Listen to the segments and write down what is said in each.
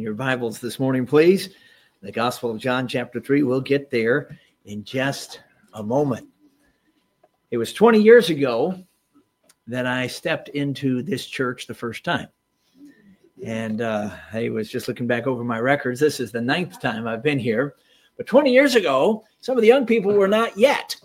your Bibles this morning, please. The Gospel of John, chapter 3. We'll get there in just a moment. It was 20 years ago that I stepped into this church the first time. And I was just looking back over my records. This is the 9th time I've been here. But 20 years ago, some of the young people were not yet.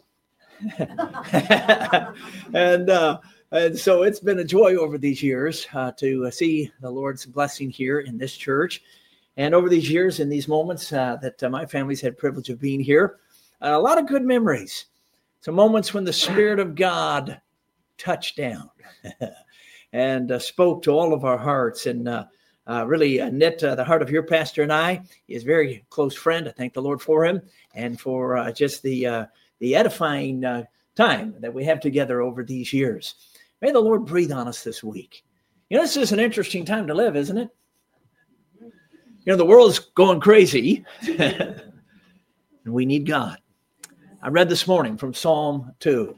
And so it's been a joy over these years to see the Lord's blessing here in this church. And over these years, in these moments that my family's had privilege of being here, a lot of good memories. Some moments when the Spirit of God touched down and spoke to all of our hearts and really knit the heart of your pastor and I. He is a very close friend. I thank the Lord for him and for just the edifying time that we have together over these years. May the Lord breathe on us this week. You know, this is an interesting time to live, isn't it? You know, the world's going crazy, and we need God. I read this morning from Psalm 2.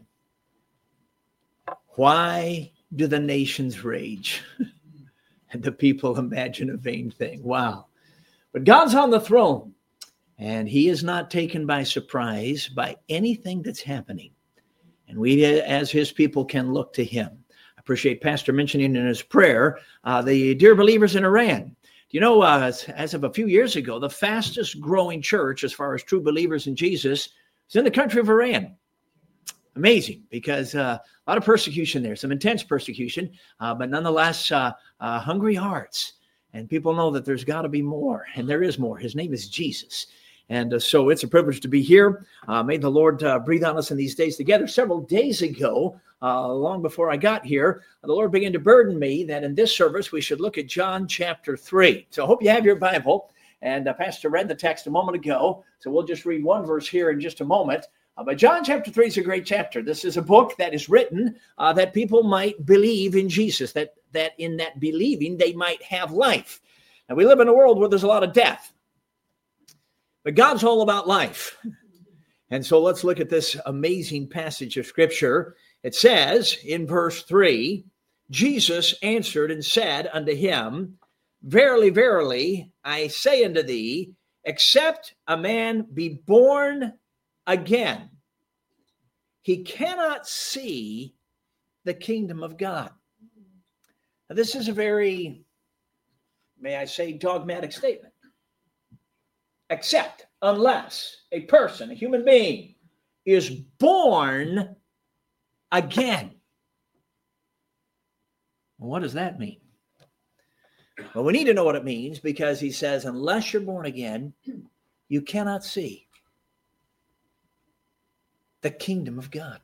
Why do the nations rage? And the people imagine a vain thing. Wow. But God's on the throne, and he is not taken by surprise by anything that's happening. And we, as his people, can look to him. I appreciate Pastor mentioning in his prayer the dear believers in Iran. You know, as of a few years ago, the fastest growing church as far as true believers in Jesus is in the country of Iran. Amazing, because a lot of persecution there, some intense persecution, but nonetheless, hungry hearts. And people know that there's got to be more, and there is more. His name is Jesus. And so it's a privilege to be here. May the Lord breathe on us in these days together. Several days ago, long before I got here, the Lord began to burden me that in this service we should look at John chapter 3. So I hope you have your Bible. And Pastor read the text a moment ago. So we'll just read one verse here in just a moment. But John chapter 3 is a great chapter. This is a book that is written that people might believe in Jesus, that in that believing they might have life. Now, we live in a world where there's a lot of death. But God's all about life. And so let's look at this amazing passage of Scripture. It says in verse 3, Jesus answered and said unto him, Verily, verily, I say unto thee, except a man be born again, he cannot see the kingdom of God. Now, this is a very, may I say, dogmatic statement. Except, unless a person, a human being, is born again. Well, what does that mean? Well, we need to know what it means because he says, unless you're born again, you cannot see the kingdom of God.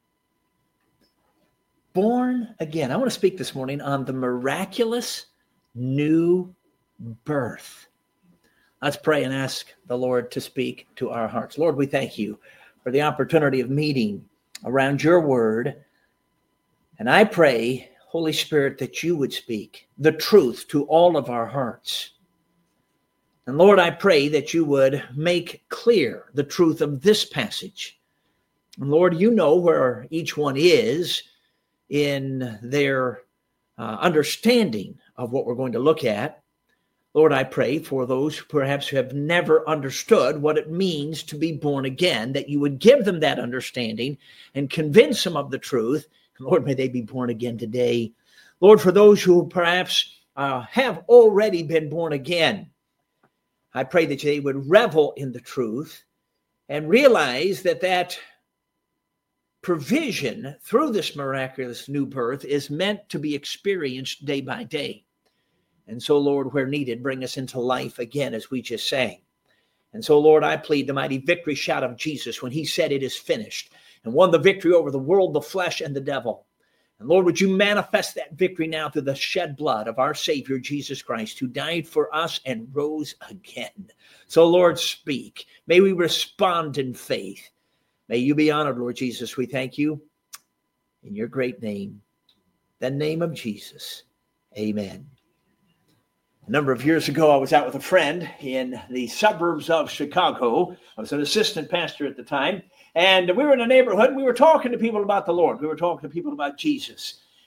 Born again. I want to speak this morning on the miraculous new birth. Let's pray and ask the Lord to speak to our hearts. Lord, we thank you for the opportunity of meeting around your word. And I pray, Holy Spirit, that you would speak the truth to all of our hearts. And Lord, I pray that you would make clear the truth of this passage. And Lord, you know where each one is in their understanding of what we're going to look at. Lord, I pray for those who perhaps have never understood what it means to be born again, that you would give them that understanding and convince them of the truth. And Lord, may they be born again today. Lord, for those who perhaps have already been born again, I pray that they would revel in the truth and realize that provision through this miraculous new birth is meant to be experienced day by day. And so, Lord, where needed, bring us into life again, as we just sang. And so, Lord, I plead the mighty victory shout of Jesus when he said it is finished and won the victory over the world, the flesh, and the devil. And Lord, would you manifest that victory now through the shed blood of our Savior, Jesus Christ, who died for us and rose again. So, Lord, speak. May we respond in faith. May you be honored, Lord Jesus. We thank you in your great name, the name of Jesus. Amen. A number of years ago, I was out with a friend in the suburbs of Chicago. I was an assistant pastor at the time. And we were in a neighborhood. And we were talking to people about the Lord. We were talking to people about Jesus.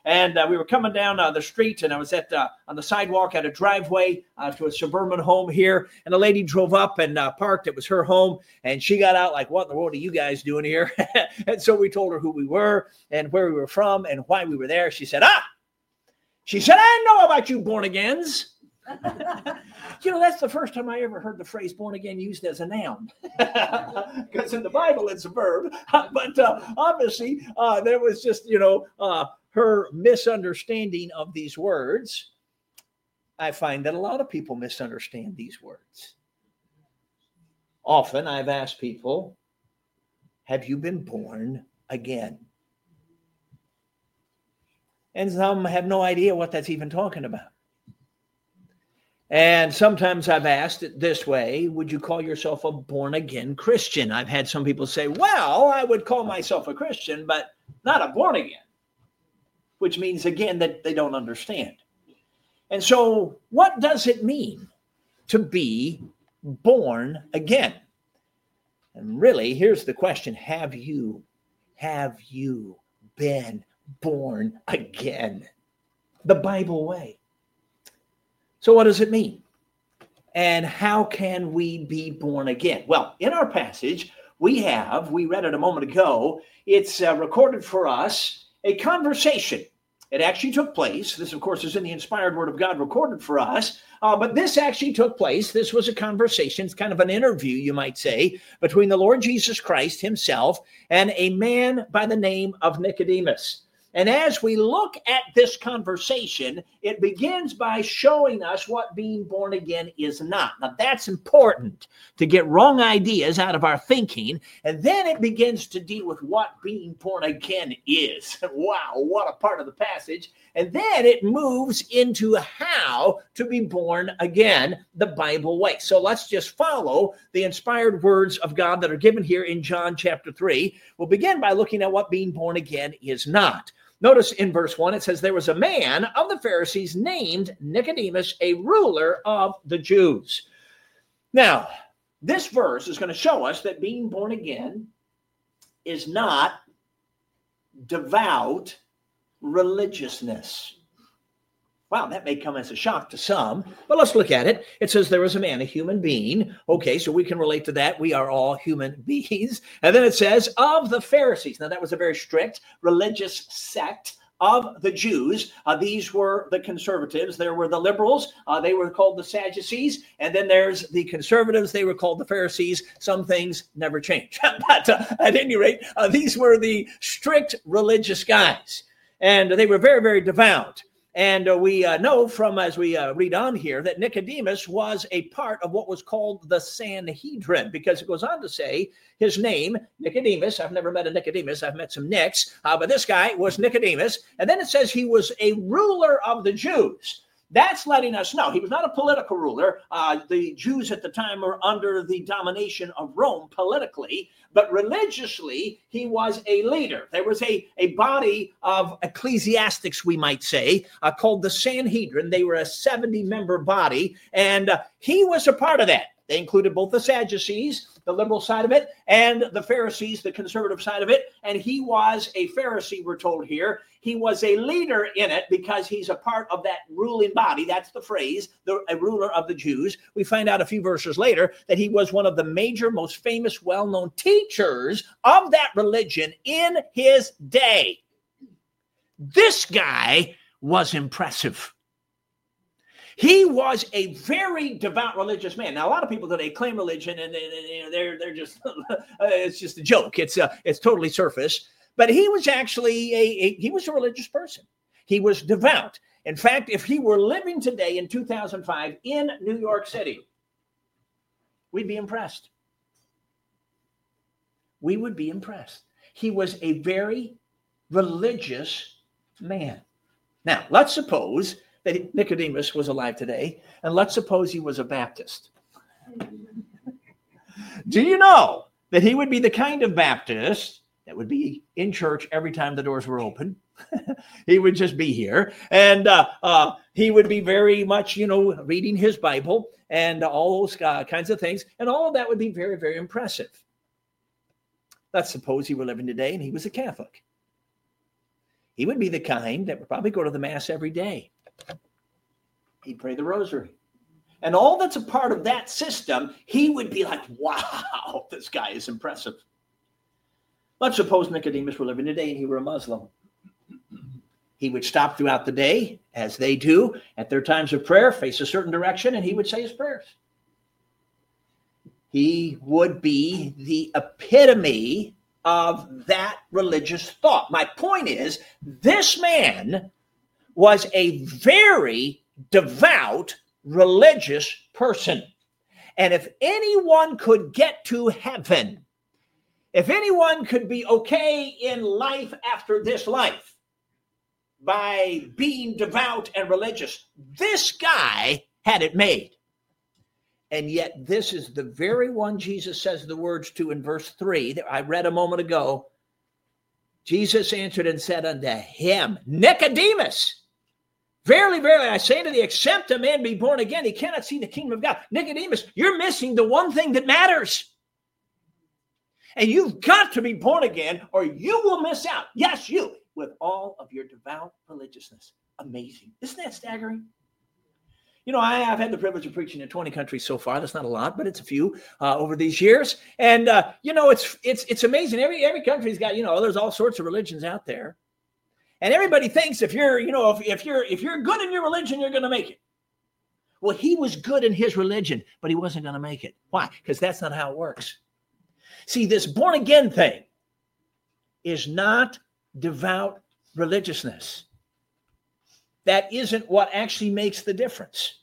And we were coming down the street, and I was on the sidewalk at a driveway to a suburban home here. And a lady drove up and parked. It was her home. And she got out like, what in the world are you guys doing here? And so we told her who we were and where we were from and why we were there. She said, I know about you born agains. That's the first time I ever heard the phrase born again used as a noun. Because in the Bible, it's a verb. But obviously, there was just, her misunderstanding of these words. I find that a lot of people misunderstand these words. Often I've asked people, have you been born again? And some have no idea what that's even talking about. And sometimes I've asked it this way, would you call yourself a born-again Christian? I've had some people say, well, I would call myself a Christian, but not a born-again, which means, again, that they don't understand. And so what does it mean to be born again? And really, here's the question, have you been born again? The Bible way. So what does it mean? And how can we be born again? Well, in our passage, we read it a moment ago, it's recorded for us a conversation. It actually took place. This, of course, is in the inspired word of God recorded for us. But this actually took place. This was a conversation. It's kind of an interview, you might say, between the Lord Jesus Christ himself and a man by the name of Nicodemus. And as we look at this conversation, it begins by showing us what being born again is not. Now, that's important to get wrong ideas out of our thinking. And then it begins to deal with what being born again is. Wow, what a part of the passage. And then it moves into how to be born again the Bible way. So let's just follow the inspired words of God that are given here in John chapter 3. We'll begin by looking at what being born again is not. Notice in verse 1, it says, there was a man of the Pharisees named Nicodemus, a ruler of the Jews. Now, this verse is going to show us that being born again is not devout religiousness. Wow, that may come as a shock to some, but let's look at it. It says there was a man, a human being. Okay, so we can relate to that. We are all human beings. And then it says of the Pharisees. Now, that was a very strict religious sect of the Jews. These were the conservatives. There were the liberals. They were called the Sadducees. And then there's the conservatives. They were called the Pharisees. Some things never change. But at any rate, these were the strict religious guys. And they were very, very devout. And we know from, as we read on here, that Nicodemus was a part of what was called the Sanhedrin, because it goes on to say his name, Nicodemus. I've never met a Nicodemus. I've met some Nicks, but this guy was Nicodemus. And then it says he was a ruler of the Jews. That's letting us know he was not a political ruler. The Jews at the time were under the domination of Rome politically, but religiously, he was a leader. There was a body of ecclesiastics, we might say, called the Sanhedrin. They were a 70-member body, and he was a part of that. They included both the Sadducees, the liberal side of it, and the Pharisees, the conservative side of it. And he was a Pharisee, we're told here. He was a leader in it because he's a part of that ruling body. That's the phrase, a ruler of the Jews. We find out a few verses later that he was one of the major, most famous, well-known teachers of that religion in his day. This guy was impressive. He was a very devout religious man. Now, a lot of people today claim religion, and they're just it's just a joke. It's totally surface. But he was actually he was a religious person. He was devout. In fact, if he were living today in 2005 in New York City, we'd be impressed. We would be impressed. He was a very religious man. Now, let's suppose that Nicodemus was alive today, and let's suppose he was a Baptist. Do you know that he would be the kind of Baptist that would be in church every time the doors were open? He would just be here, and he would be very much, reading his Bible and all those kinds of things, and all of that would be very, very impressive. Let's suppose he were living today and he was a Catholic. He would be the kind that would probably go to the Mass every day. He'd pray the rosary. And all that's a part of that system, he would be like, wow, this guy is impressive. Let's suppose Nicodemus were living today and he were a Muslim. He would stop throughout the day, as they do, at their times of prayer, face a certain direction, and he would say his prayers. He would be the epitome of that religious thought. My point is, this man was a very devout religious person. And if anyone could get to heaven, if anyone could be okay in life after this life by being devout and religious, this guy had it made. And yet this is the very one Jesus says the words to in verse 3 that I read a moment ago. Jesus answered and said unto him, Nicodemus, verily, verily, I say unto thee, except a man be born again, he cannot see the kingdom of God. Nicodemus, you're missing the one thing that matters. And you've got to be born again or you will miss out. Yes, you, with all of your devout religiousness. Amazing. Isn't that staggering? You know, I've had the privilege of preaching in 20 countries so far. That's not a lot, but it's a few over these years. And, you know, it's amazing. Every country's got, you know, there's all sorts of religions out there. And everybody thinks if you're, you know, if you're good in your religion, you're going to make it. Well, he was good in his religion, but he wasn't going to make it. Why? Because that's not how it works. See, this born again thing is not devout religiousness. That isn't what actually makes the difference.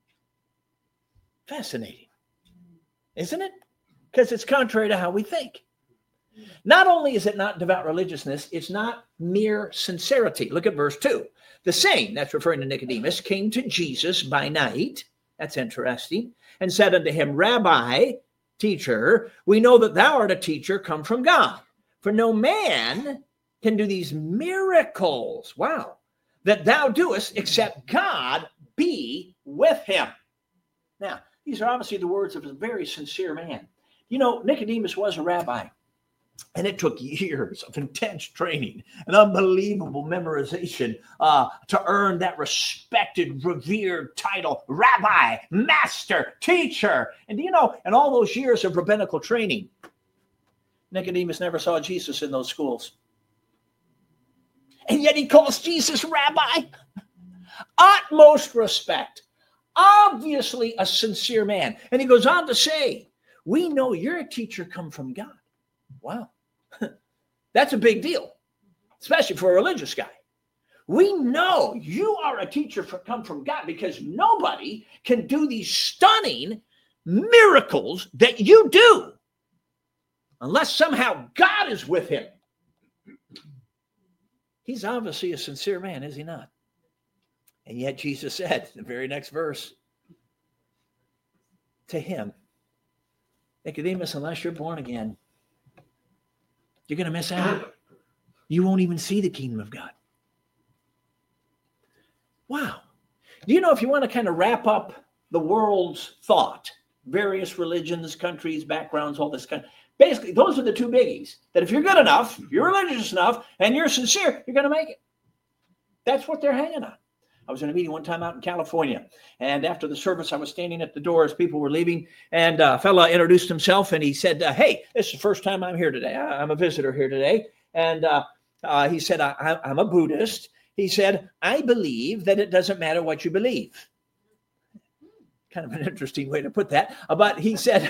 Fascinating, isn't it? Because it's contrary to how we think. Not only is it not devout religiousness, it's not mere sincerity. Look at verse 2. The same, that's referring to Nicodemus, came to Jesus by night. That's interesting. And said unto him, Rabbi, teacher, we know that thou art a teacher come from God. For no man can do these miracles, wow, that thou doest, except God be with him. Now, these are obviously the words of a very sincere man. You know, Nicodemus was a rabbi. And it took years of intense training and unbelievable memorization to earn that respected, revered title, rabbi, master, teacher. And you know, and all those years of rabbinical training, Nicodemus never saw Jesus in those schools. And yet he calls Jesus rabbi. Utmost respect. Obviously a sincere man. And he goes on to say, we know you're a teacher come from God. Wow. That's a big deal, especially for a religious guy. We know you are a teacher come from God because nobody can do these stunning miracles that you do unless somehow God is with him. He's obviously a sincere man, is he not? And yet Jesus said, the very next verse, to him, Nicodemus, unless you're born again, you're going to miss out. You won't even see the kingdom of God. Wow. Do you know, if you want to kind of wrap up the world's thought, various religions, countries, backgrounds, all this kind of, basically, those are the two biggies. That if you're good enough, you're religious enough, and you're sincere, you're going to make it. That's what they're hanging on. I was in a meeting one time out in California, and after the service, I was standing at the door as people were leaving, and a fella introduced himself, and he said, hey, this is the first time I'm here today. I'm a visitor here today. And he said, I'm a Buddhist. He said, I believe that it doesn't matter what you believe. Kind of an interesting way to put that. But he said,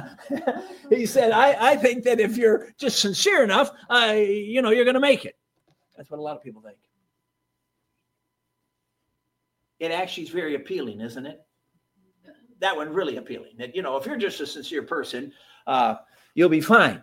I think that if you're just sincere enough, you're going to make it. That's what a lot of people think. It actually is very appealing, isn't it? That one really appealing. That, you know, if you're just a sincere person, you'll be fine.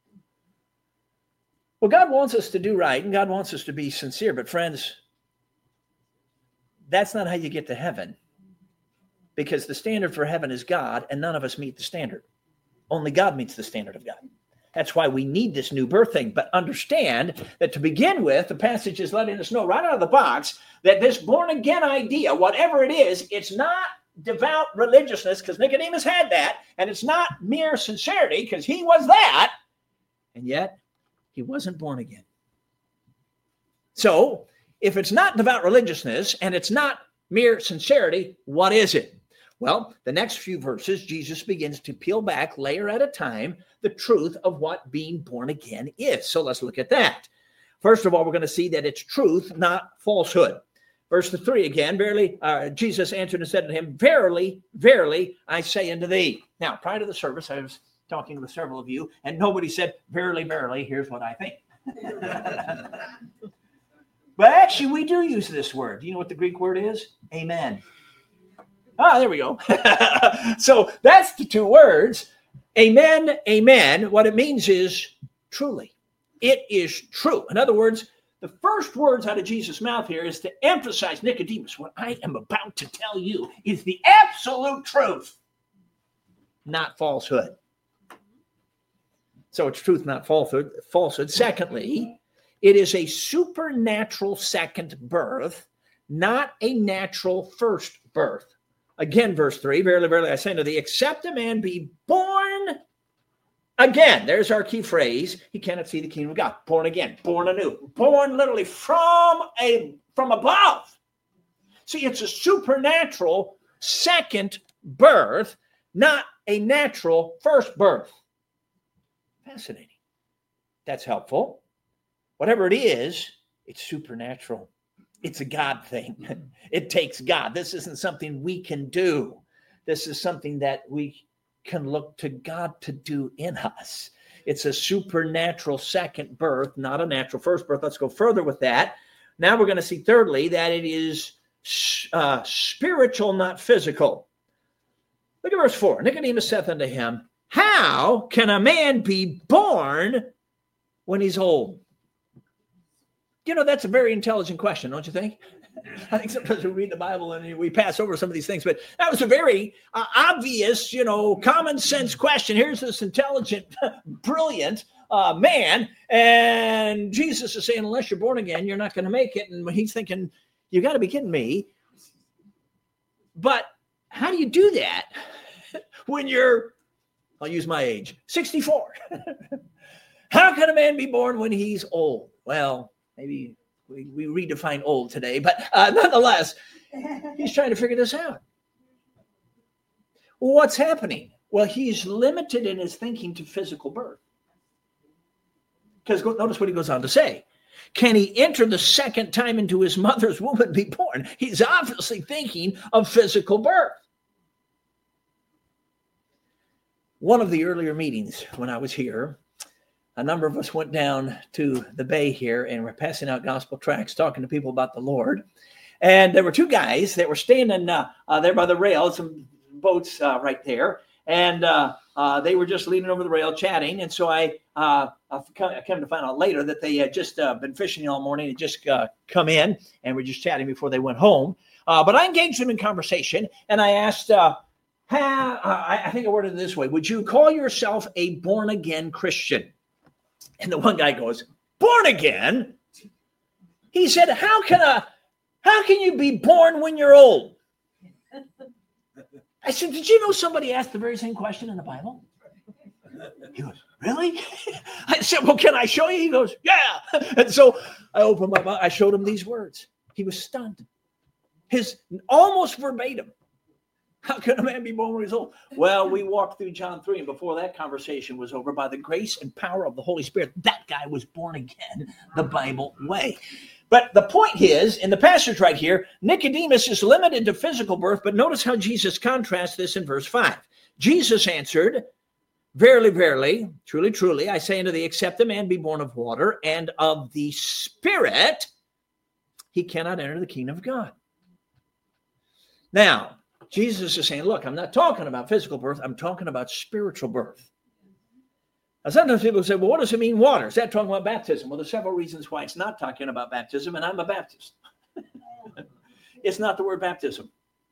Well, God wants us to do right, and God wants us to be sincere. But friends, that's not how you get to heaven. Because the standard for heaven is God, and none of us meet the standard. Only God meets the standard of God. That's why we need this new birth thing. But understand that to begin with, the passage is letting us know right out of the box that this born again idea, whatever it is, it's not devout religiousness, because Nicodemus had that, and it's not mere sincerity, because he was that, and yet he wasn't born again. So if it's not devout religiousness and it's not mere sincerity, what is it? Well, the next few verses, Jesus begins to peel back, layer at a time, the truth of what being born again is. So let's look at that. First of all, we're going to see that it's truth, not falsehood. Verse 3 again, verily, Jesus answered and said to him, verily, verily, I say unto thee. Now, prior to the service, I was talking with several of you, and nobody said, verily, verily, here's what I think. But actually, we do use this word. Do you know what the Greek word is? Amen. Ah, there we go. So that's the two words. Amen, amen. What it means is truly. It is true. In other words, the first words out of Jesus' mouth here is to emphasize, Nicodemus, what I am about to tell you is the absolute truth, not falsehood. So it's truth, not falsehood. Secondly, it is a supernatural second birth, not a natural first birth. Again, verse 3, verily, verily, I say unto thee, except a man be born again. There's our key phrase. He cannot see the kingdom of God. Born again, born anew, born literally from above. See, it's a supernatural second birth, not a natural first birth. Fascinating. That's helpful. Whatever it is, it's supernatural. It's a God thing. It takes God. This isn't something we can do. This is something that we can look to God to do in us. It's a supernatural second birth, not a natural first birth. Let's go further with that. Now we're going to see thirdly that it is spiritual, not physical. Look at verse 4. Nicodemus saith unto him, how can a man be born when he's old? You know, that's a very intelligent question, don't you think? I think sometimes we read the Bible and we pass over some of these things, but that was a very obvious, common sense question. Here's this intelligent, brilliant man, and Jesus is saying, unless you're born again, you're not going to make it. And he's thinking, you got to be kidding me. But how do you do that when you're, I'll use my age, 64? How can a man be born when he's old? Well, maybe we redefine old today, but nonetheless, he's trying to figure this out. What's happening? Well, he's limited in his thinking to physical birth. Because notice what he goes on to say. Can he enter the second time into his mother's womb and be born? He's obviously thinking of physical birth. One of the earlier meetings when I was here, a number of us went down to the bay here and we're passing out gospel tracts, talking to people about the Lord. And there were two guys that were standing there by the rail, some boats right there. And they were just leaning over the rail chatting. And so I come to find out later that they had just been fishing all morning and just come in and were just chatting before they went home. But I engaged them in conversation and I asked, I think I worded it this way. Would you call yourself a born again Christian? And the one guy goes, born again? He said, how can you be born when you're old? I said, did you know somebody asked the very same question in the Bible? He goes, really? I said, well, can I show you? He goes, yeah. And so I opened my mouth. I showed him these words. He was stunned. His almost verbatim. How can a man be born when he's old? Well, we walked through John 3, and before that conversation was over, by the grace and power of the Holy Spirit, that guy was born again the Bible way. But the point is, in the passage right here, Nicodemus is limited to physical birth, but notice how Jesus contrasts this in verse 5. Jesus answered, verily, verily, truly, truly, I say unto thee, except a man be born of water and of the Spirit, he cannot enter the kingdom of God. Now, Jesus is saying, look, I'm not talking about physical birth. I'm talking about spiritual birth. Now, sometimes people say, well, what does it mean, water? Is that talking about baptism? Well, there's several reasons why it's not talking about baptism, and I'm a Baptist. It's not the word baptism.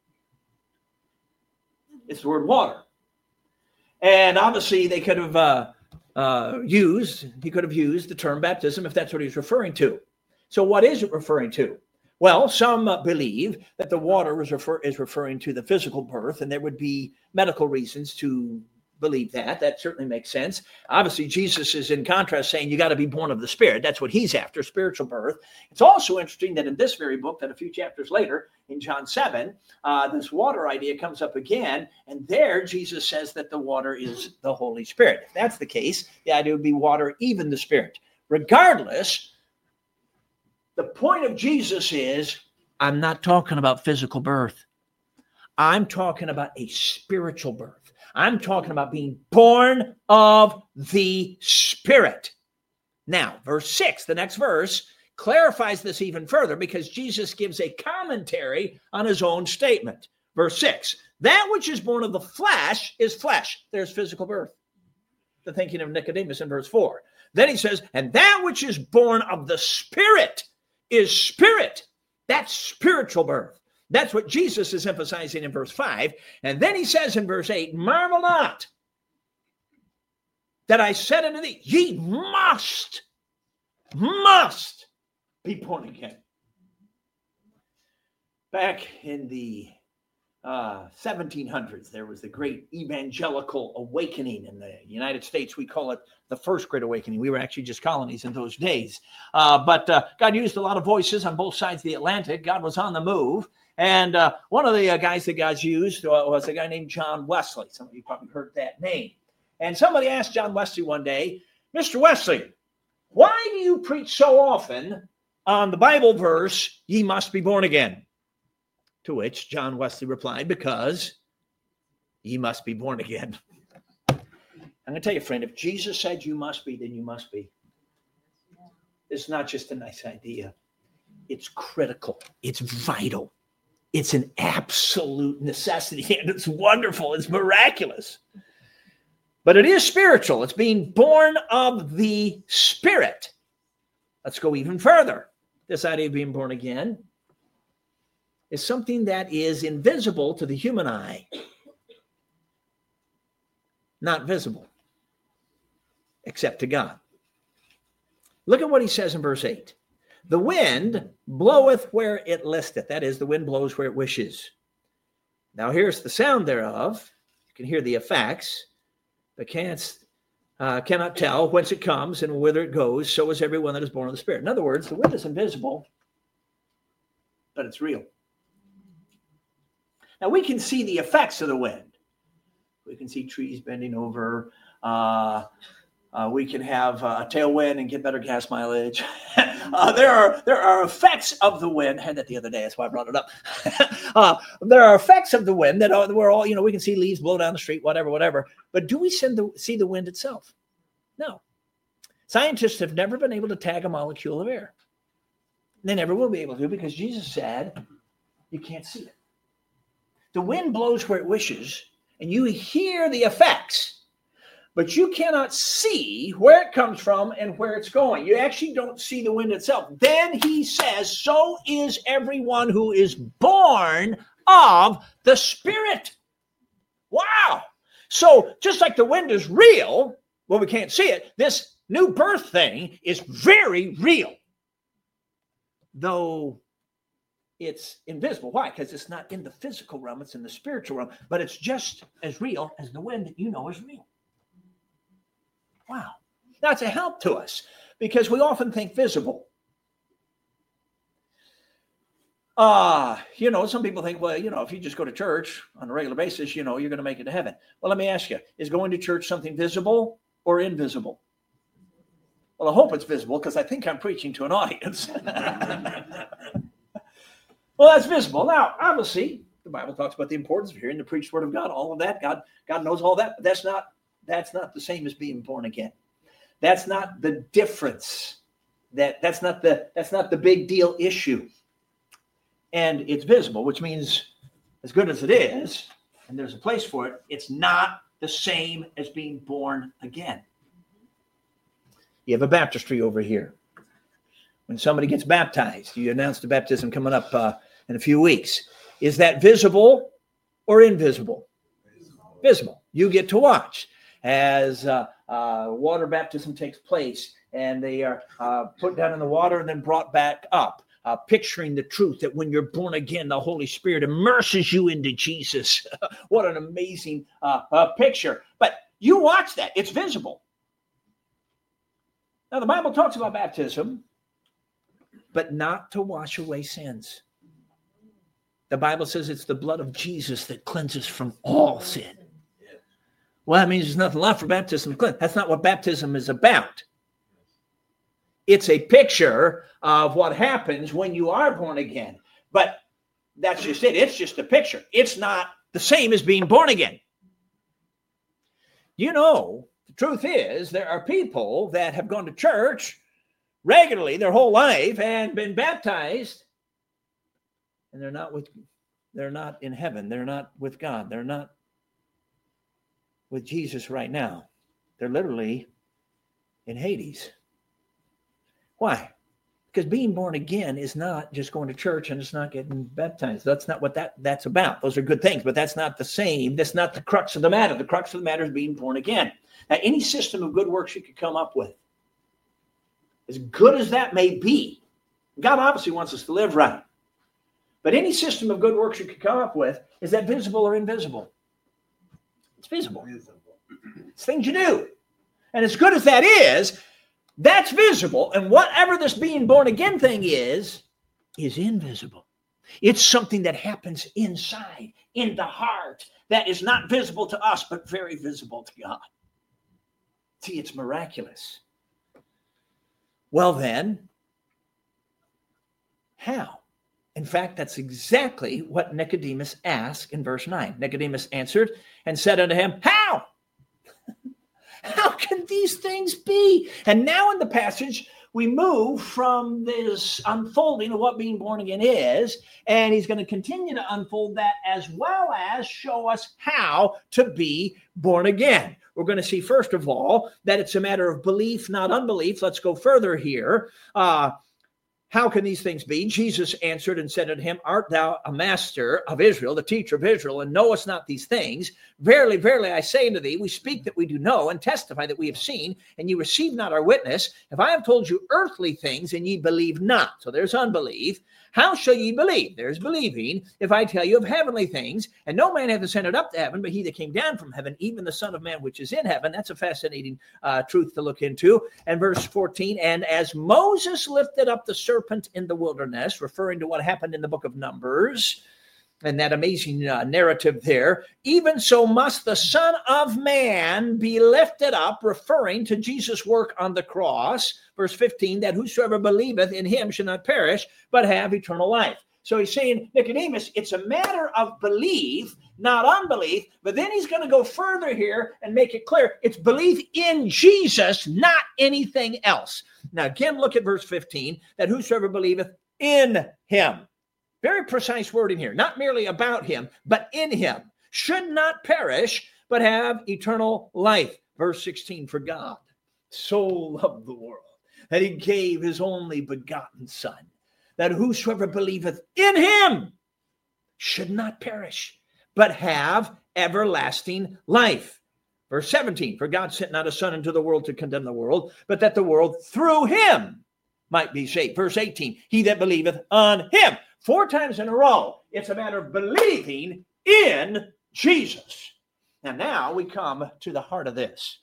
It's the word water. And obviously, they could have he could have used the term baptism if that's what he's referring to. So what is it referring to? Well, some believe that the water is referring to the physical birth, and there would be medical reasons to believe that. That certainly makes sense. Obviously, Jesus is in contrast saying you got to be born of the Spirit. That's what he's after, spiritual birth. It's also interesting that in this very book, that a few chapters later, in John 7, this water idea comes up again. And there, Jesus says that the water is the Holy Spirit. If that's the case, the idea would be water, even the Spirit. Regardless, the point of Jesus is, I'm not talking about physical birth. I'm talking about a spiritual birth. I'm talking about being born of the Spirit. Now, verse 6, the next verse, clarifies this even further because Jesus gives a commentary on his own statement. Verse 6, that which is born of the flesh is flesh. There's physical birth. The thinking of Nicodemus in verse 4. Then he says, and that which is born of the Spirit is spirit. That's spiritual birth. That's what Jesus is emphasizing in verse 5. And then he says in verse 8, marvel not that I said unto thee, ye must be born again. Back in the 1700s, there was the great evangelical awakening in the United States. We call it the First Great Awakening. We were actually just colonies in those days. But God used a lot of voices on both sides of the Atlantic. God was on the move. And one of the guys that God used was a guy named John Wesley. Some of you probably heard that name. And somebody asked John Wesley one day, Mr. Wesley, why do you preach so often on the Bible verse, ye must be born again? To which John Wesley replied, because ye must be born again. I'm going to tell you, friend, if Jesus said you must be, then you must be. It's not just a nice idea. It's critical. It's vital. It's an absolute necessity, and it's wonderful. It's miraculous. But it is spiritual. It's being born of the Spirit. Let's go even further. This idea of being born again is something that is invisible to the human eye, not visible, except to God. Look at what he says in verse 8. The wind bloweth where it listeth. That is, the wind blows where it wishes. Now here's the sound thereof. You can hear the effects, but cannot tell whence it comes and whither it goes. So is everyone that is born of the Spirit. In other words, the wind is invisible, but it's real. Now we can see the effects of the wind. We can see trees bending over. We can have a tailwind and get better gas mileage. There are effects of the wind. I had that the other day. That's why I brought it up. There are effects of the wind that we're all, we can see leaves blow down the street, whatever. But do we see the wind itself? No. Scientists have never been able to tag a molecule of air. They never will be able to because Jesus said you can't see it. The wind blows where it wishes, and you hear the effects, but you cannot see where it comes from and where it's going. You actually don't see the wind itself. Then he says, so is everyone who is born of the Spirit. Wow. So just like the wind is real, well, we can't see it, this new birth thing is very real. Though it's invisible. Why? Because it's not in the physical realm, it's in the spiritual realm, but it's just as real as the wind that you know is real. Wow. Now, it's a help to us because we often think visible. Some people think, well, if you just go to church on a regular basis, you're going to make it to heaven. Well, let me ask you, is going to church something visible or invisible? Well, I hope it's visible because I think I'm preaching to an audience. Well, that's visible. Now, obviously, the Bible talks about the importance of hearing the preached word of God, all of that. God knows all that, but that's not the same as being born again. That's not the difference. That's not the big deal issue. And it's visible, which means as good as it is, and there's a place for it, it's not the same as being born again. You have a baptistry over here. When somebody gets baptized, you announce the baptism coming up in a few weeks. Is that visible or invisible? Visible. You get to watch as water baptism takes place, and they are put down in the water and then brought back up, picturing the truth that when you're born again, the Holy Spirit immerses you into Jesus. What an amazing picture. But You watch that. It's visible. Now, the Bible talks about baptism, but not to wash away sins. The Bible says it's the blood of Jesus that cleanses from all sin. Well, that means there's nothing left for baptism to cleanse. That's not what baptism is about. It's a picture of what happens when you are born again. But that's just it. It's just a picture. It's not the same as being born again. You know, the truth is there are people that have gone to church regularly their whole life and been baptized, and they're not in heaven. They're not with God. They're not with Jesus right now. They're literally in Hades. Why? Because being born again is not just going to church and it's not getting baptized. That's not what that's about. Those are good things, but that's not the same. That's not the crux of the matter. The crux of the matter is being born again. Now, any system of good works you could come up with, as good as that may be, God obviously wants us to live right. But any system of good works you could come up with, is that visible or invisible? It's visible. It's things you do. And as good as that is, that's visible. And whatever this being born again thing is invisible. It's something that happens inside, in the heart, that is not visible to us, but very visible to God. See, it's miraculous. Well then, how? In fact, that's exactly what Nicodemus asked in verse 9. Nicodemus answered and said unto him, how? How can these things be? And now in the passage, we move from this unfolding of what being born again is, and he's going to continue to unfold that as well as show us how to be born again. We're going to see, first of all, that it's a matter of belief, not unbelief. Let's go further here. How can these things be? Jesus answered and said unto him, art thou a master of Israel, the teacher of Israel, and knowest not these things? Verily, verily, I say unto thee, we speak that we do know, and testify that we have seen, and ye receive not our witness. If I have told you earthly things, and ye believe not. So there's unbelief. How shall ye believe? There's believing. If I tell you of heavenly things, and no man hath ascended up to heaven, but he that came down from heaven, even the Son of Man which is in heaven. That's a fascinating truth to look into. And verse 14, and as Moses lifted up the serpent in the wilderness, referring to what happened in the book of Numbers, and that amazing narrative there, even so must the Son of Man be lifted up, referring to Jesus' work on the cross. Verse 15, that whosoever believeth in him shall not perish, but have eternal life. So he's saying, Nicodemus, it's a matter of belief, not unbelief. But then he's going to go further here and make it clear. It's belief in Jesus, not anything else. Now, again, look at verse 15, that whosoever believeth in him. Very precise wording here, not merely about him, but in him, should not perish, but have eternal life. Verse 16, for God so loved the world that he gave his only begotten Son, that whosoever believeth in him should not perish, but have everlasting life. Verse 17, for God sent not a Son into the world to condemn the world, but that the world through him might be saved. Verse 18, he that believeth on him. 4 times in a row, it's a matter of believing in Jesus. And now we come to the heart of this.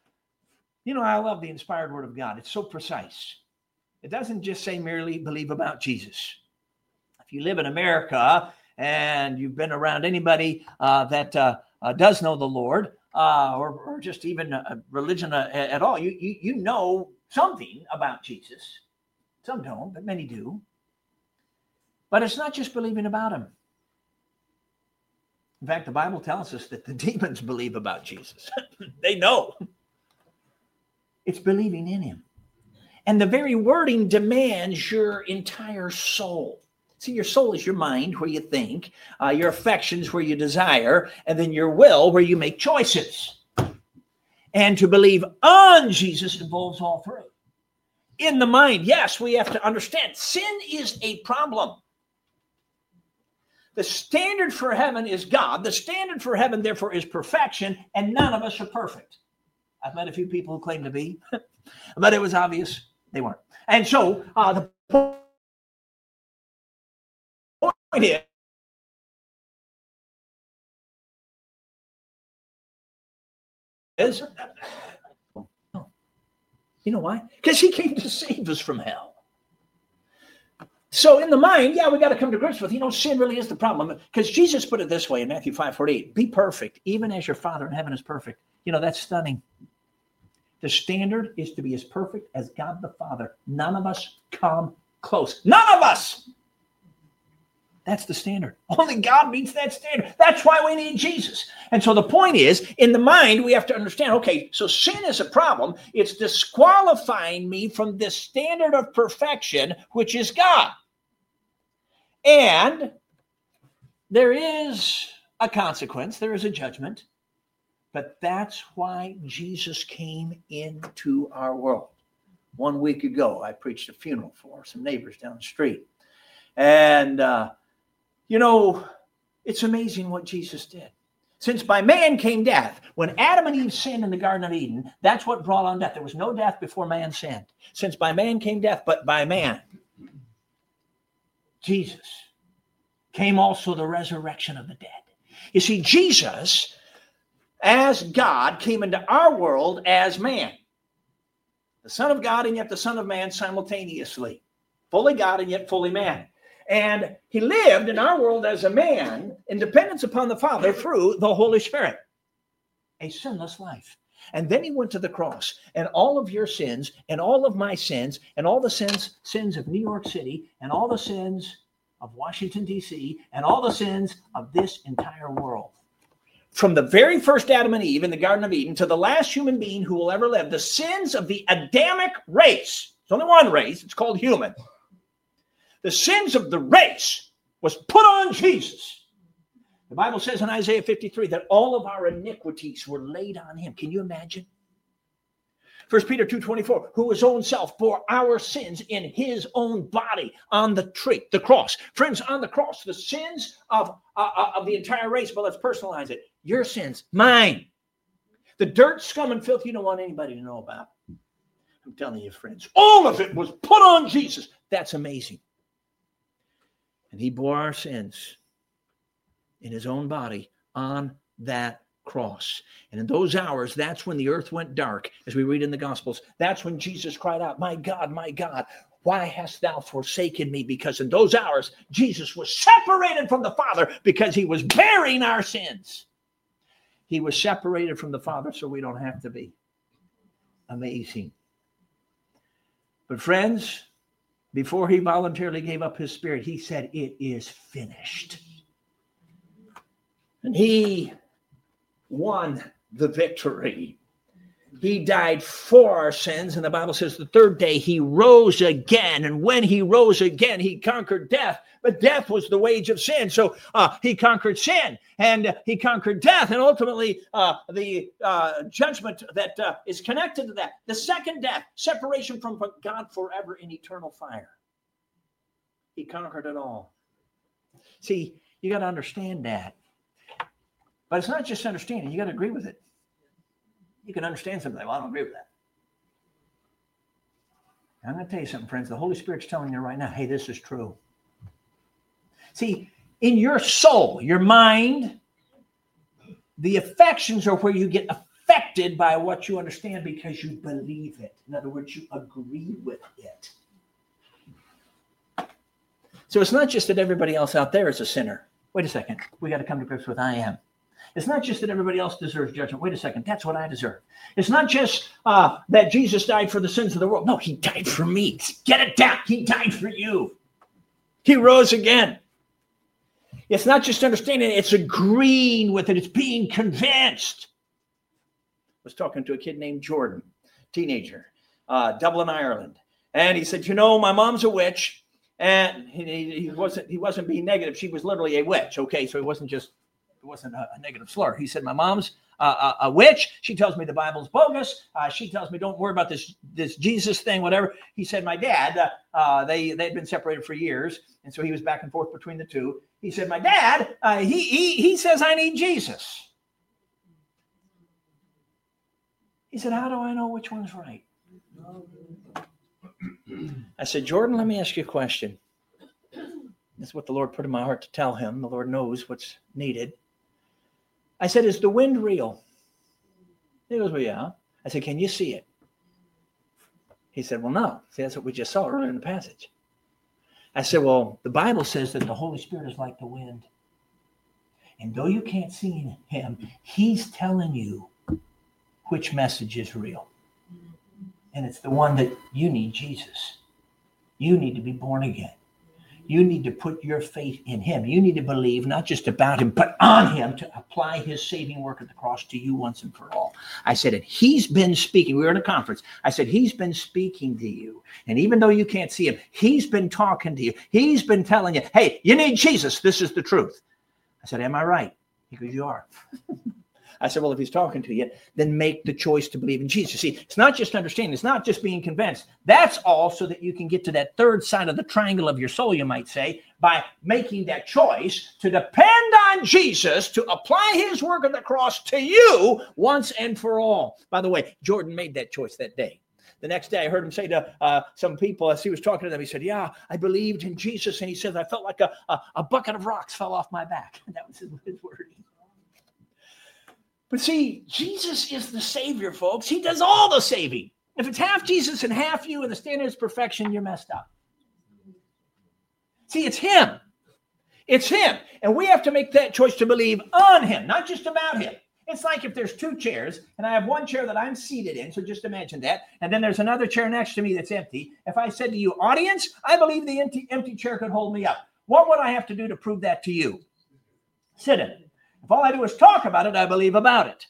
You know, I love the inspired word of God. It's so precise. It doesn't just say merely believe about Jesus. If you live in America and you've been around anybody that does know the Lord, or just even religion at all, you know something about Jesus. Some don't, but many do. But it's not just believing about him. In fact, the Bible tells us that the demons believe about Jesus. They know. It's believing in him. And the very wording demands your entire soul. See, your soul is your mind, where you think, your affections, where you desire, and then your will, where you make choices. And to believe on Jesus involves all three. In the mind, yes, we have to understand sin is a problem. The standard for heaven is God. The standard for heaven, therefore, is perfection, and none of us are perfect. I've met a few people who claim to be, but it was obvious they weren't. And so the point is, is. No. You know why? Because he came to save us from hell. So in the mind, we got to come to grips with, sin really is the problem. Because Jesus put it this way in Matthew 5:48, be perfect, even as your Father in heaven is perfect. That's stunning. The standard is to be as perfect as God the Father. None of us come close. None of us. That's the standard. Only God meets that standard. That's why we need Jesus. And so the point is, in the mind, we have to understand, okay, so sin is a problem. It's disqualifying me from this standard of perfection, which is God. And there is a consequence. There is a judgment. But that's why Jesus came into our world. 1 week ago, I preached a funeral for some neighbors down the street. And, it's amazing what Jesus did. Since by man came death, when Adam and Eve sinned in the Garden of Eden, that's what brought on death. There was no death before man sinned. Since by man came death, but by man, Jesus, came also the resurrection of the dead. You see, Jesus, as God, came into our world as man. The Son of God and yet the Son of Man simultaneously. Fully God and yet fully man. And he lived in our world as a man in dependence upon the Father through the Holy Spirit. A sinless life. And then he went to the cross. And all of your sins and all of my sins and all the sins of New York City and all the sins of Washington, D.C. and all the sins of this entire world. From the very first Adam and Eve in the Garden of Eden to the last human being who will ever live, the sins of the Adamic race, it's only one race, it's called human. The sins of the race was put on Jesus. The Bible says in Isaiah 53 that all of our iniquities were laid on him. Can you imagine? 1 Peter 2:24, who his own self bore our sins in his own body on the tree, the cross. Friends, on the cross, the sins of the entire race, but let's personalize it. Your sins, mine. The dirt, scum, and filth you don't want anybody to know about. I'm telling you, friends, all of it was put on Jesus. That's amazing. And he bore our sins in his own body on that cross. And in those hours, that's when the earth went dark, as we read in the Gospels. That's when Jesus cried out, my God, why hast thou forsaken me? Because in those hours, Jesus was separated from the Father because he was bearing our sins. He was separated from the Father so we don't have to be. Amazing. But friends, before he voluntarily gave up his spirit, he said, it is finished. And he won the victory. He died for our sins. And the Bible says the third day he rose again. And when he rose again, he conquered death. But death was the wage of sin. So he conquered sin and he conquered death. And ultimately the judgment that is connected to that. The second death, separation from God forever in eternal fire. He conquered it all. See, you got to understand that. But it's not just understanding. You got to agree with it. You can understand something. Well, I don't agree with that. I'm going to tell you something, friends. The Holy Spirit's telling you right now, hey, this is true. See, in your soul, your mind, the affections are where you get affected by what you understand because you believe it. In other words, you agree with it. So it's not just that everybody else out there is a sinner. Wait a second. We got to come to grips with I am. It's not just that everybody else deserves judgment. Wait a second. That's what I deserve. It's not just that Jesus died for the sins of the world. No, he died for me. Get it down. He died for you. He rose again. It's not just understanding it. It's agreeing with it. It's being convinced. I was talking to a kid named Jordan, teenager, Dublin, Ireland. And he said, my mom's a witch. And he wasn't being negative. She was literally a witch. Okay, so it wasn't a negative slur. He said, my mom's a witch. She tells me the Bible's bogus. She tells me don't worry about this Jesus thing, whatever. He said, my dad, they'd been separated for years. And so he was back and forth between the two. He said, my dad, he says I need Jesus. He said, how do I know which one's right? I said, Jordan, let me ask you a question. That's what the Lord put in my heart to tell him. The Lord knows what's needed. I said, is the wind real? He goes, well, yeah. I said, can you see it? He said, well, no. See, that's what we just saw earlier in the passage. I said, well, the Bible says that the Holy Spirit is like the wind. And though you can't see him, he's telling you which message is real. And it's the one that you need Jesus. You need to be born again. You need to put your faith in him. You need to believe not just about him, but on him to apply his saving work at the cross to you once and for all. I said, and he's been speaking. We were in a conference. I said, he's been speaking to you. And even though you can't see him, he's been talking to you. He's been telling you, hey, you need Jesus. This is the truth. I said, am I right? He goes, you are. I said, well, if he's talking to you, then make the choice to believe in Jesus. See, it's not just understanding. It's not just being convinced. That's all so that you can get to that third side of the triangle of your soul, you might say, by making that choice to depend on Jesus to apply his work on the cross to you once and for all. By the way, Jordan made that choice that day. The next day, I heard him say to some people as he was talking to them, he said, yeah, I believed in Jesus. And he said, I felt like a bucket of rocks fell off my back. That was his word. But see, Jesus is the Savior, folks. He does all the saving. If it's half Jesus and half you and the standard is perfection, you're messed up. See, it's him. It's him. And we have to make that choice to believe on him, not just about him. It's like if there's two chairs and I have one chair that I'm seated in, so just imagine that, and then there's another chair next to me that's empty. If I said to you, audience, I believe the empty chair could hold me up, what would I have to do to prove that to you? Sit in it. If all I do is talk about it, I believe about it.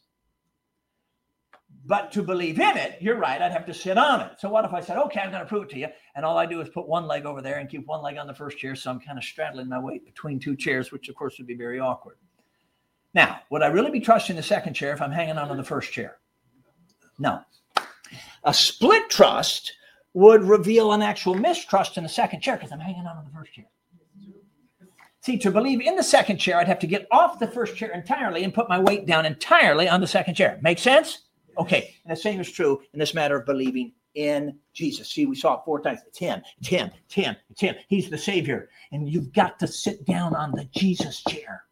But to believe in it, you're right, I'd have to sit on it. So what if I said, okay, I'm going to prove it to you, and all I do is put one leg over there and keep one leg on the first chair, so I'm kind of straddling my weight between two chairs, which of course would be very awkward. Now, would I really be trusting the second chair if I'm hanging on to the first chair? No. A split trust would reveal an actual mistrust in the second chair because I'm hanging on to the first chair. See, to believe in the second chair, I'd have to get off the first chair entirely and put my weight down entirely on the second chair. Make sense? Okay. And the same is true in this matter of believing in Jesus. See, we saw it 4 times. It's him. It's him. It's him. It's him. He's the Savior. And you've got to sit down on the Jesus chair.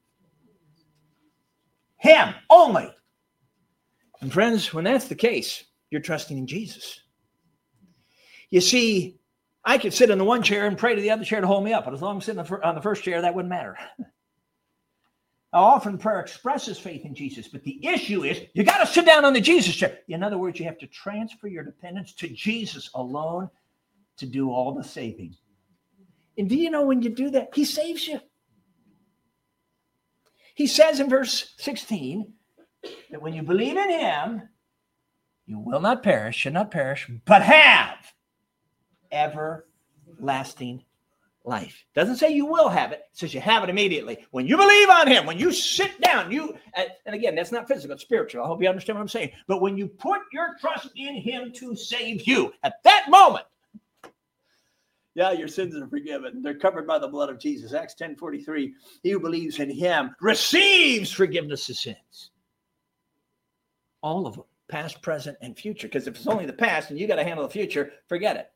Him only. And friends, when that's the case, you're trusting in Jesus. You see, I could sit in the one chair and pray to the other chair to hold me up, but as long as I'm sitting on the first chair, that wouldn't matter. Now, often prayer expresses faith in Jesus, but the issue is you got to sit down on the Jesus chair. In other words, you have to transfer your dependence to Jesus alone to do all the saving. And do you know when you do that, he saves you? He says in verse 16 that when you believe in him, you will not perish, should not perish, but have everlasting life. Doesn't say you will have it. It says you have it immediately. When you believe on him, when you sit down, and again, that's not physical, it's spiritual. I hope you understand what I'm saying. But when you put your trust in him to save you, at that moment, yeah, your sins are forgiven. They're covered by the blood of Jesus. Acts 10:43, he who believes in him receives forgiveness of sins. All of them, past, present, and future. Because if it's only the past and you got to handle the future, forget it.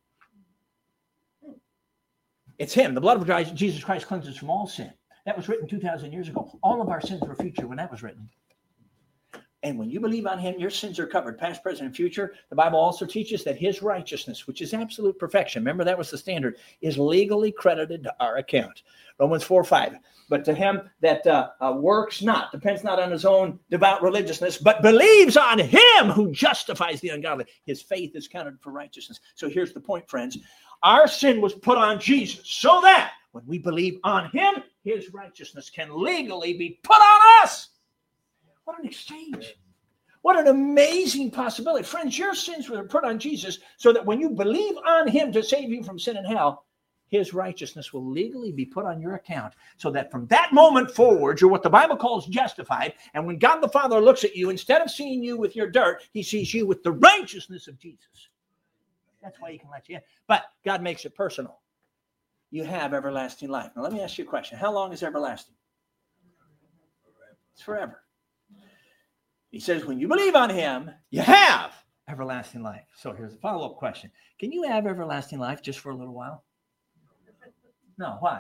It's him. The blood of Jesus Christ cleanses from all sin. That was written 2,000 years ago. All of our sins were future when that was written. And when you believe on him, your sins are covered, past, present, and future. The Bible also teaches that his righteousness, which is absolute perfection, remember that was the standard, is legally credited to our account. Romans 4:5. But to him that works not, depends not on his own devout religiousness, but believes on him who justifies the ungodly. His faith is counted for righteousness. So here's the point, friends. Our sin was put on Jesus so that when we believe on him, his righteousness can legally be put on us. What an exchange. What an amazing possibility. Friends, your sins were put on Jesus so that when you believe on him to save you from sin and hell, his righteousness will legally be put on your account so that from that moment forward, you're what the Bible calls justified. And when God the Father looks at you, instead of seeing you with your dirt, he sees you with the righteousness of Jesus. That's why he can let you in. But God makes it personal. You have everlasting life. Now, let me ask you a question. How long is everlasting? It's forever. He says, when you believe on him, you have everlasting life. So here's a follow-up question. Can you have everlasting life just for a little while? No, why?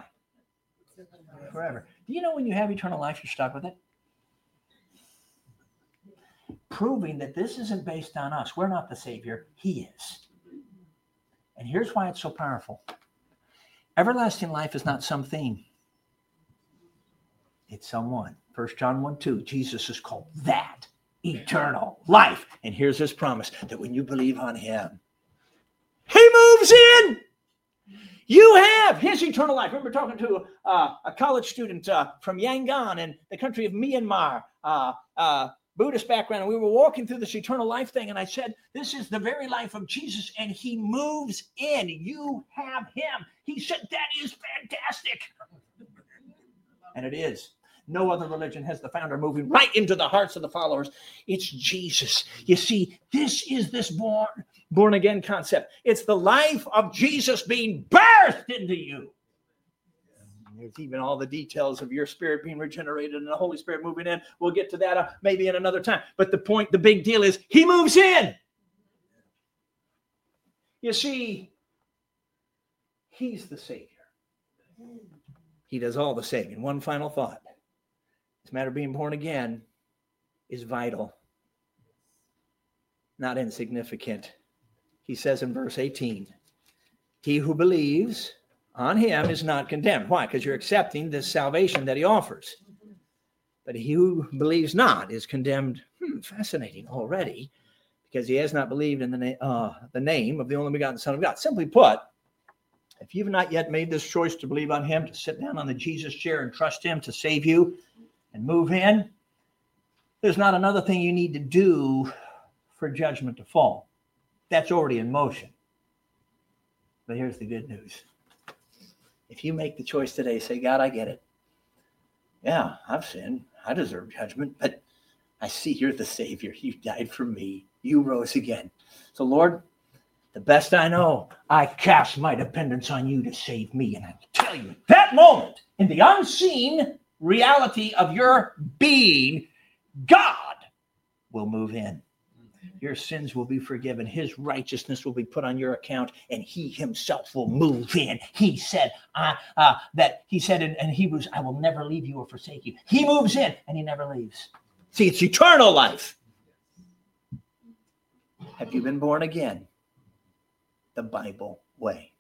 Forever. Do you know when you have eternal life, you're stuck with it? proving that this isn't based on us. We're not the Savior. He is. And here's why it's so powerful. Everlasting life is not something. It's someone. 1 John 1:2, Jesus is called that eternal life. And here's his promise, that when you believe on him, he moves in. You have his eternal life. I remember talking to a college student from Yangon in the country of Myanmar, Buddhist background, and we were walking through this eternal life thing, and I said, this is the very life of Jesus, and he moves in. You have him. He said, that is fantastic. And it is. No other religion has the founder moving right into the hearts of the followers. It's Jesus. You see, this is this born again concept. It's the life of Jesus being birthed into you. There's even all the details of your spirit being regenerated and the Holy Spirit moving in. We'll get to that maybe in another time. But the big deal is he moves in. You see, he's the Savior. He does all the saving. One final thought. This matter of being born again is vital, not insignificant. He says in verse 18, he who believes on him is not condemned. Why? Because you're accepting this salvation that he offers. But he who believes not is condemned. Fascinating already, because he has not believed in the name of the only begotten Son of God. Simply put, if you've not yet made this choice to believe on him, to sit down on the Jesus chair and trust him to save you and move in, there's not another thing you need to do for judgment to fall. That's already in motion. But here's the good news. If you make the choice today, say, God, I get it. Yeah, I've sinned. I deserve judgment, but I see you're the Savior. You died for me. You rose again. So, Lord, the best I know, I cast my dependence on you to save me. And I tell you, at that moment, in the unseen reality of your being, God will move in. Your sins will be forgiven. His righteousness will be put on your account, and he himself will move in. He said, I will never leave you or forsake you. He moves in, and he never leaves. See, it's eternal life. Have you been born again? The Bible way.